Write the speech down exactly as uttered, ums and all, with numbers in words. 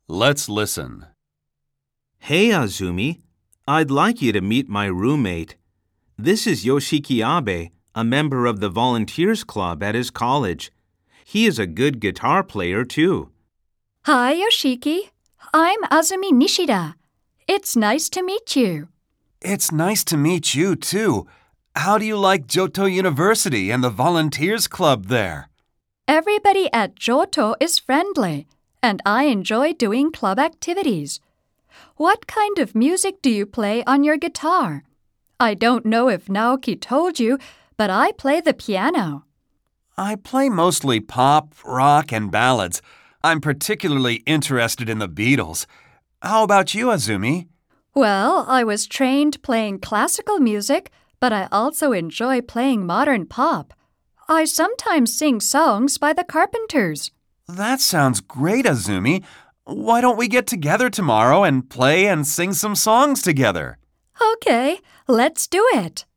Let's listen. Hey, Azumi. I'd like you to meet my roommate. This is Yoshiki Abe, a member of the Volunteers Club at his college. He is a good guitar player, too. Hi, Yoshiki. I'm Azumi Nishida. It's nice to meet you. It's nice to meet you, too. How do you like Johto University and the Volunteers Club there? Everybody at Johto is friendly, and I enjoy doing club activities. What kind of music do you play on your guitar? I don't know if Naoki told you, but I play the piano. I play mostly pop, rock, and ballads. I'm particularly interested in the Beatles. How about you, Azumi? Well, I was trained playing classical music, but I also enjoy playing modern pop. I sometimes sing songs by the Carpenters. That sounds great, Azumi. Why don't we get together tomorrow and play and sing some songs together? Okay, let's do it.